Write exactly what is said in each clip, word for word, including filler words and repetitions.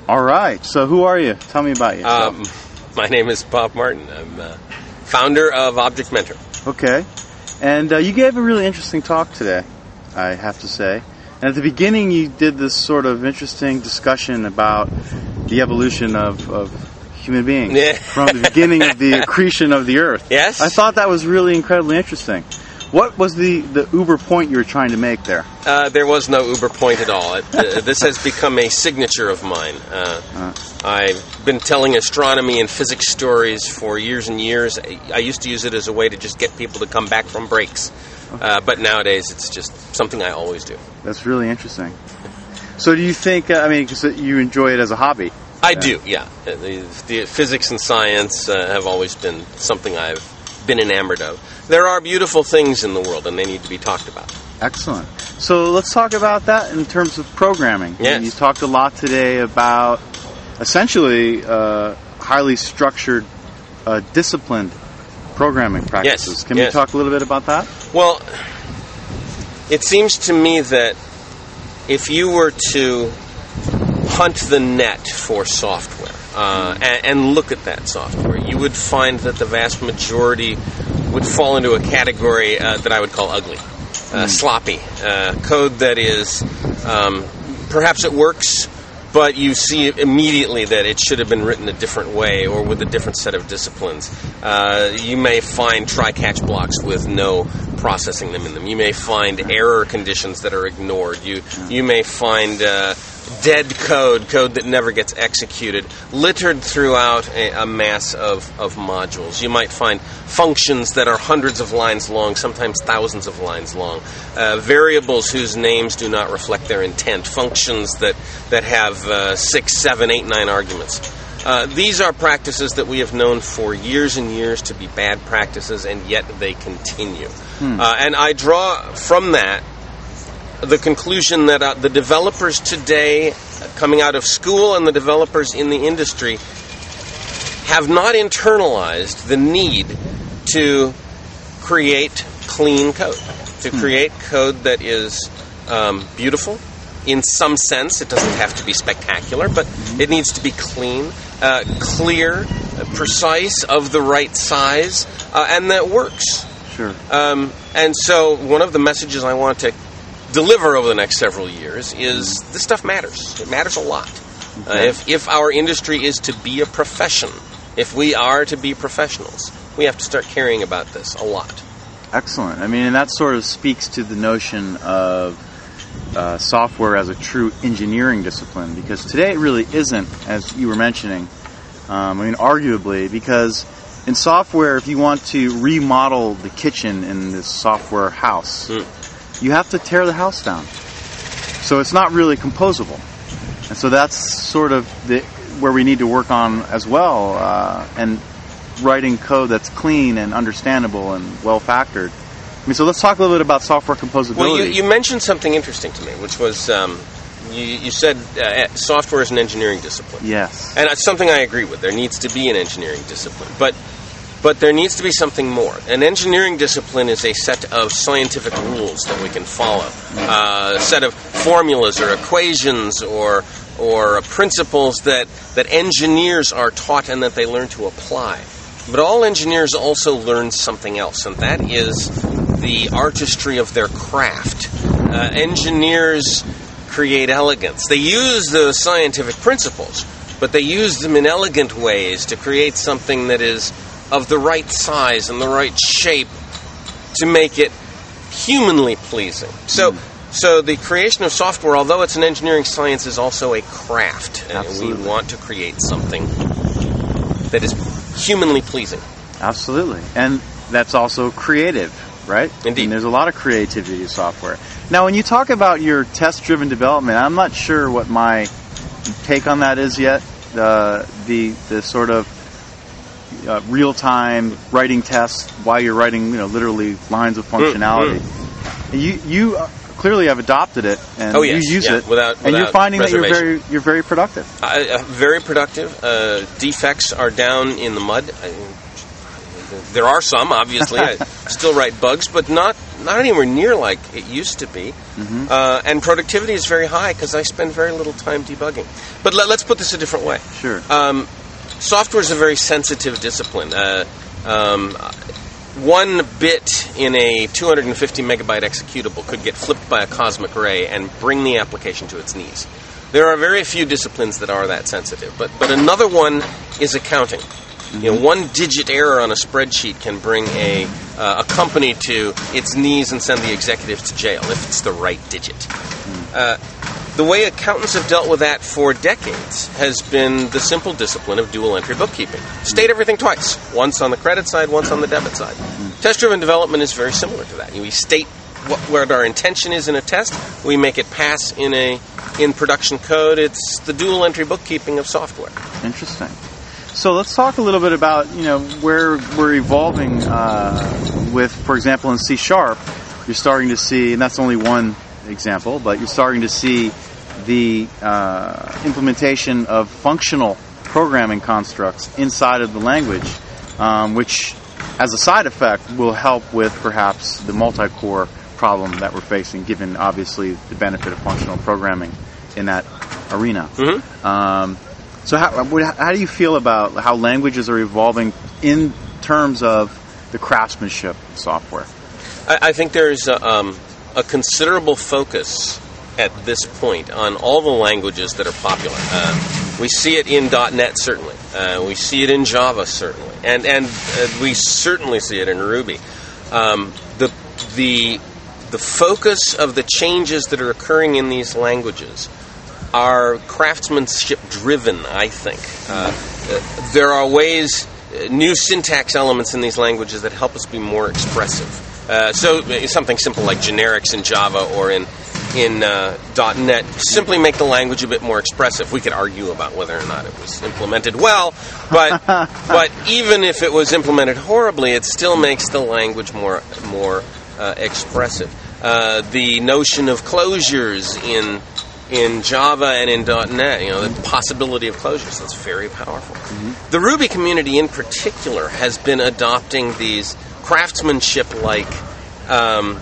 All right. So who are you? Tell me about yourself. Um, my name is Bob Martin. I'm uh, founder of Object Mentor. Okay. And uh, you gave a really interesting talk today, I have to say. And at the beginning, you did this sort of interesting discussion about the evolution of, of human beings Yeah. from the beginning of the accretion of the Earth. Yes. I thought that was really incredibly interesting. What was the, the uber point you were trying to make there? Uh, there was no uber point at all. It, uh, this has become a signature of mine. Uh, Uh. I've been telling astronomy and physics stories for years and years. I, I used to use it as a way to just get people to come back from breaks. Uh, but nowadays, it's just something I always do. That's really interesting. So do you think, uh, I mean, because you enjoy it as a hobby? I do, yeah. Uh, The, the physics and science uh, have always been something I've been enamored of. There are beautiful things in the world, and they need to be talked about. Excellent. So let's talk about that in terms of programming. Yes. You talked a lot today about essentially uh, highly structured, uh, disciplined programming practices. Yes, Can yes. we talk a little bit about that? Well, it seems to me that if you were to hunt the net for software uh, and, and look at that software, you would find that the vast majority would fall into a category uh, that I would call ugly, uh, sloppy, uh, code that is um, perhaps it works, but you see immediately that it should have been written a different way or with a different set of disciplines. Uh, you may find try-catch blocks with no processing them in them. You may find error conditions that are ignored. You you may find uh, dead code, code that never gets executed, littered throughout a, a mass of, of modules. You might find functions that are hundreds of lines long, sometimes thousands of lines long, uh, variables whose names do not reflect their intent, functions that, that have uh, six, seven, eight, nine arguments. Uh, these are practices that we have known for years and years to be bad practices, and yet they continue. Hmm. Uh, and I draw from that the conclusion that uh, the developers today, uh, coming out of school, and the developers in the industry have not internalized the need to create clean code, to Hmm. create code that is um, beautiful. In some sense, it doesn't have to be spectacular, but it needs to be clean, uh, clear, uh, precise, of the right size, uh, and that works. Sure. Um, and so one of the messages I want to deliver over the next several years is this stuff matters. It matters a lot. Uh, Okay. if, if our industry is to be a profession, if we are to be professionals, we have to start caring about this a lot. Excellent. I mean, and that sort of speaks to the notion of uh, software as a true engineering discipline, because today it really isn't, as you were mentioning. Um, I mean, arguably, because in software, if you want to remodel the kitchen in this software house, Mm. you have to tear the house down. So it's not really composable. And so that's sort of the, where we need to work on as well, uh, and writing code that's clean and understandable and well-factored. I mean, so let's talk a little bit about software composability. Well, you, you mentioned something interesting to me, which was um, you, you said uh, software is an engineering discipline. Yes. And it's something I agree with. There needs to be an engineering discipline. But but there needs to be something more. An engineering discipline is a set of scientific rules that we can follow, uh, a set of formulas or equations or or principles that, that engineers are taught and that they learn to apply. But all engineers also learn something else, and that is the artistry of their craft. Uh, engineers create elegance. They use the scientific principles, but they use them in elegant ways to create something that is of the right size and the right shape to make it humanly pleasing. So, mm. so the creation of software, although it's an engineering science, is also a craft. Absolutely. And we want to create something that is humanly pleasing. Absolutely. And that's also creative, right? Indeed. And there's a lot of creativity in software. Now, when you talk about your test-driven development, I'm not sure what my take on that is yet. Uh, the the sort of uh, real-time writing tests while you're writing, you know, literally lines of functionality. Mm-hmm. You you clearly have adopted it, and oh, yes. you use yeah. it, without, and without you're finding that you're reservation. very you're very productive. Uh, uh, very productive. Uh, defects are down in the mud. I, there are some, obviously. I still write bugs, but not not anywhere near like it used to be. Mm-hmm. Uh, and productivity is very high because I spend very little time debugging. But let, let's put this a different way. Sure. Um, software is a very sensitive discipline. Uh, um, one bit in a two hundred fifty megabyte executable could get flipped by a cosmic ray and bring the application to its knees. There are very few disciplines that are that sensitive, but but another one is accounting. Mm-hmm. You know, one digit error on a spreadsheet can bring a uh, a company to its knees and send the executive to jail if it's the right digit. Mm-hmm. Uh, the way accountants have dealt with that for decades has been the simple discipline of dual entry bookkeeping. State everything twice, once on the credit side, once on the debit side. Mm-hmm. Test-driven development is very similar to that. We state what, what our intention is in a test, we make it pass in a in production code. It's the dual entry bookkeeping of software. Interesting. So let's talk a little bit about, you know, where we're evolving uh, with, for example, in C Sharp, you're starting to see, and that's only one example, but you're starting to see the uh, implementation of functional programming constructs inside of the language, um, which, as a side effect, will help with perhaps the multi-core problem that we're facing, given obviously the benefit of functional programming in that arena. Mm-hmm. Um, so how, how do you feel about how languages are evolving in terms of the craftsmanship of software? I, I think there's a, um, a considerable focus at this point on all the languages that are popular. Uh, we see it in .NET, certainly. Uh, we see it in Java, certainly. And, and uh, we certainly see it in Ruby. Um, the the The focus of the changes that are occurring in these languages are craftsmanship-driven, I think. Uh, uh, there are ways, uh, new syntax elements in these languages that help us be more expressive. Uh, so uh, something simple like generics in Java or in in uh, .NET simply make the language a bit more expressive. We could argue about whether or not it was implemented well, but but even if it was implemented horribly, it still makes the language more more uh, expressive. Uh, the notion of closures in in Java and in .NET, you know, the possibility of closures, that's very powerful. Mm-hmm. The Ruby community in particular has been adopting these craftsmanship-like um,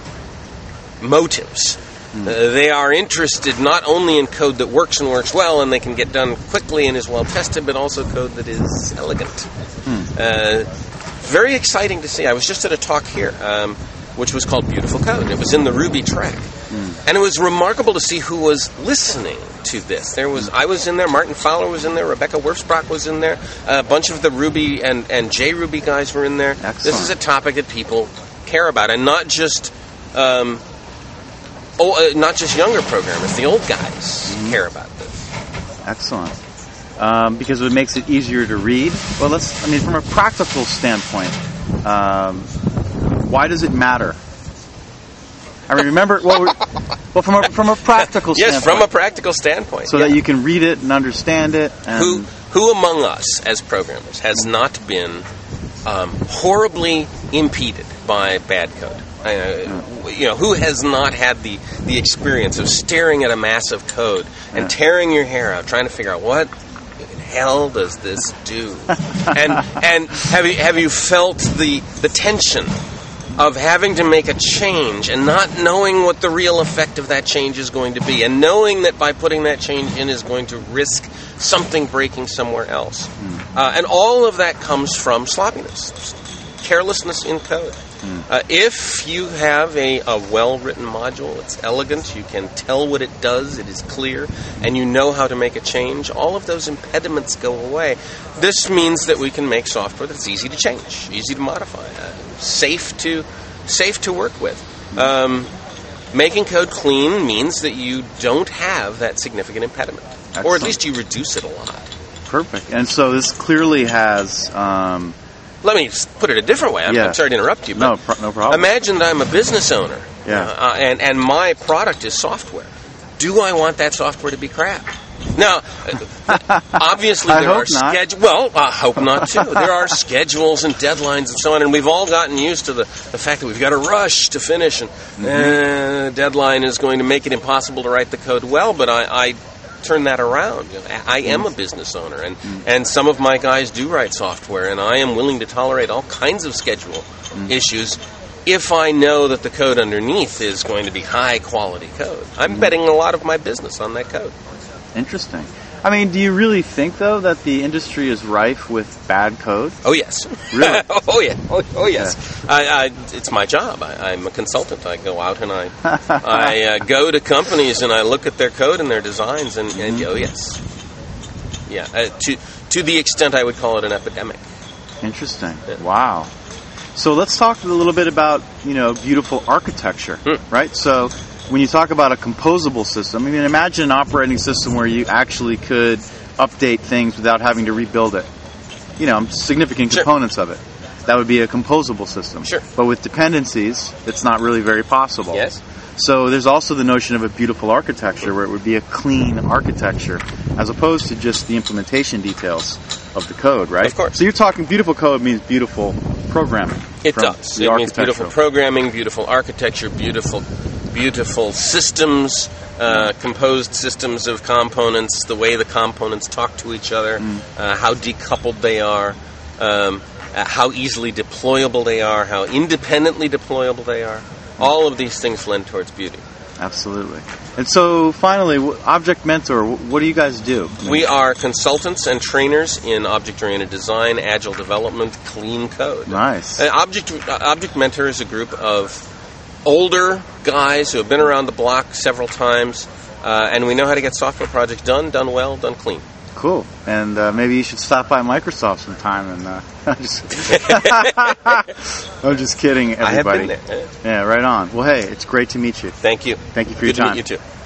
motives. Mm-hmm. Uh, they are interested not only in code that works and works well and they can get done quickly and is well tested, but also code that is elegant. Mm-hmm. Uh, very exciting to see. I was just at a talk here, um, which was called Beautiful Code. It was in the Ruby track. Mm. And it was remarkable to see who was listening to this. There was I was in there, Martin Fowler was in there, Rebecca Werfsbrock was in there, a bunch of the Ruby and, and JRuby guys were in there. Excellent. This is a topic that people care about, and not just um, oh, uh, not just younger programmers. The old guys mm. care about this. Excellent. Um, because it makes it easier to read. Well, let's. I mean, from a practical standpoint, um, why does it matter? I mean, remember, well, well, from a from a practical yes, standpoint. from a practical standpoint, so yeah. that you can read it and understand it. And who who among us as programmers has not been um, horribly impeded by bad code? Uh, you know, who has not had the, the experience of staring at a mass of code and yeah. tearing your hair out, trying to figure out what in hell does this do? and and have you have you felt the the tension of having to make a change and not knowing what the real effect of that change is going to be, and knowing that by putting that change in is going to risk something breaking somewhere else? Mm. Uh, and all of that comes from sloppiness, carelessness in code. Mm. Uh, if you have a, a well-written module, it's elegant, you can tell what it does, it is clear, and you know how to make a change, all of those impediments go away. This means that we can make software that's easy to change, easy to modify, uh, safe to safe to work with. Um, making code clean means that you don't have that significant impediment. Excellent. Or at least you reduce it a lot. Perfect. And so this clearly has... Um, Let me put it a different way. I'm, yeah. I'm sorry to interrupt you, but no, pro- no problem. Imagine that I'm a business owner, yeah. uh, and, and my product is software. Do I want that software to be crap? Now, obviously there are schedules. Well, I hope not too. There are schedules and deadlines and so on, and we've all gotten used to the, the fact that we've got to rush to finish, and mm-hmm. eh, deadline is going to make it impossible to write the code well. But I, I, turn that around. You know, I am a business owner, and, mm. and some of my guys do write software, and I am willing to tolerate all kinds of schedule mm. issues if I know that the code underneath is going to be high-quality code. I'm mm. betting a lot of my business on that code. Interesting. I mean, do you really think, though, that the industry is rife with bad code? Oh, yes. Really? oh, yeah. Oh, oh yes. Yeah. I, I, it's my job. I, I'm a consultant. I go out and I I uh, go to companies and I look at their code and their designs and, mm-hmm. and oh, yes. Yeah. Uh, to, to the extent I would call it an epidemic. Interesting. Yeah. Wow. So let's talk a little bit about, you know, beautiful architecture, hmm. right? So when you talk about a composable system, I mean, imagine an operating system where you actually could update things without having to rebuild it. You know, significant sure. components of it. That would be a composable system. Sure. But with dependencies, it's not really very possible. Yes. So there's also the notion of a beautiful architecture where it would be a clean architecture as opposed to just the implementation details of the code, right? Of course. So you're talking beautiful code means beautiful programming. It does. It means beautiful programming, beautiful architecture, beautiful beautiful systems, uh, composed systems of components, the way the components talk to each other, mm. uh, how decoupled they are, um, uh, how easily deployable they are, how independently deployable they are. All of these things lend towards beauty. Absolutely. And so, finally, Object Mentor, what do you guys do? We are consultants and trainers in object-oriented design, agile development, clean code. Nice. Uh, Object, uh, Object Mentor is a group of older guys who have been around the block several times, uh, and we know how to get software projects done, done well, done clean. Cool. And uh, maybe you should stop by Microsoft sometime. And uh, I'm, just I'm just kidding, everybody. I have been there. Yeah, right on. Well, hey, it's great to meet you. Thank you. Thank you for Good your time. Good to meet you, too.